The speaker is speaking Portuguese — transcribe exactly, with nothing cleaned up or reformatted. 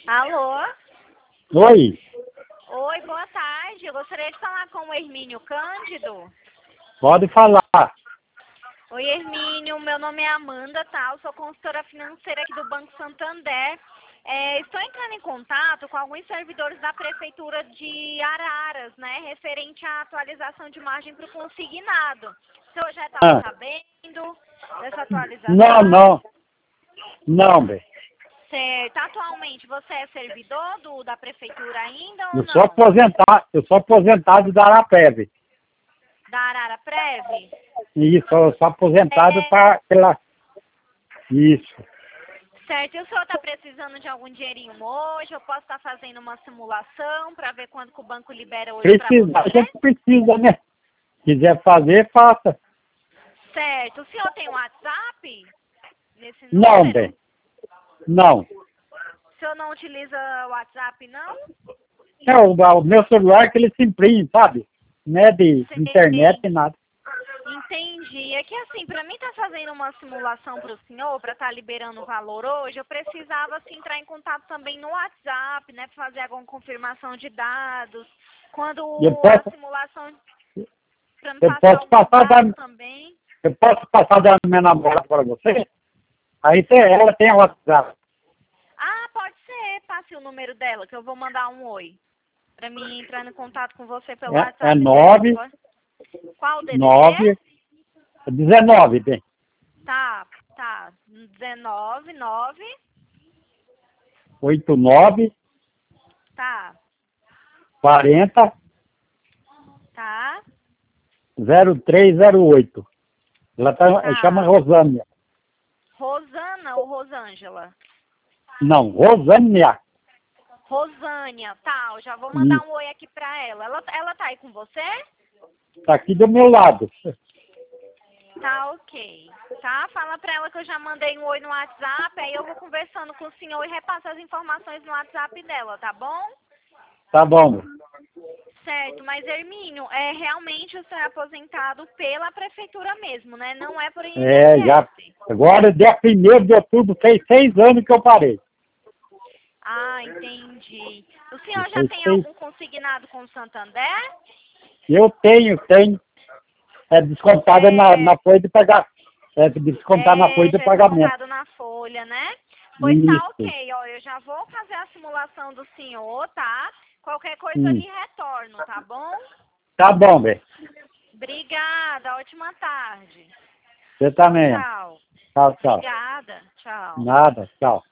Alô? Oi, Oi, boa tarde. Eu gostaria de falar com o Hermínio Cândido. pode falar. Oi, Hermínio. Meu nome é Amanda, tá? Eu sou consultora financeira aqui do Banco Santander. É, estou entrando em contato com alguns servidores da Prefeitura de Araras, né? Referente à atualização de margem para o consignado. O senhor já estava Ah, sabendo dessa atualização? não, não, não, bem. Certo. Atualmente você é servidor do, da Prefeitura ainda ou Eu sou não? aposentado, eu sou aposentado da Arapeb. Da Arara Prev? Isso, eu sou aposentado É, para pela. Isso. certo. E o senhor está precisando de algum dinheirinho hoje? Eu posso estar fazendo uma simulação para ver quando que o banco libera hoje para Precisa, a você? gente precisa, né? Quiser fazer, faça. Certo. O senhor tem um WhatsApp nesse Não, número? bem. Não. O senhor não utiliza o WhatsApp, não? É o, o meu celular que ele se imprime, sabe? Não é de internet Sei. e nada. Entendi. É que assim, para mim estar fazendo uma simulação para o senhor, para estar liberando o valor hoje, eu precisava assim, entrar em contato também no WhatsApp, né? Para fazer alguma confirmação de dados. Quando Eu a posso, simulação, para me eu passar posso alguns passar da, dados também. eu posso passar da minha namorada para você. Aí tem, ela tem o WhatsApp. Ah, pode ser. Passe o número dela, que eu vou mandar um oi. Para mim entrar em contato com você pelo É, é WhatsApp dela. nove, Pode- Qual o D D D? nove, dezenove, bem. Tá, tá. dezenove, nove. oito nove, Tá, quarenta, tá, zero três zero oito. Ela tá, chama tá. Rosânia. Rosana ou Rosângela? Não, Rosânia. Rosânia, tá. Eu já vou mandar Isso. um oi aqui pra ela. Ela, ela tá aí com você? Tá aqui do meu lado. Tá, ok. Tá, fala pra ela que eu já mandei um oi no WhatsApp, aí eu vou conversando com o senhor e repasso as informações no WhatsApp dela, tá bom? Tá bom. Certo, mas Hermínio, é realmente o senhor é aposentado pela prefeitura mesmo, né? Não é por É, já. I N S S. Agora, dia primeiro de outubro, fez seis anos que eu parei. Ah, entendi. O senhor já Fez tem seis. algum consignado com o Santander? Eu tenho, tenho. É descontada na, É, na folha de pagamento. É descontar na folha É, de já é pagamento. descontado na folha, né? Pois tá Isso. ok, ó, eu já vou fazer a simulação do senhor, tá? Qualquer coisa eu Hum. lhe retorno, tá bom? Tá bom, velho. Obrigada, ótima tarde. Você também. Tchau. Tchau, tchau. Obrigada, tchau. Nada, tchau.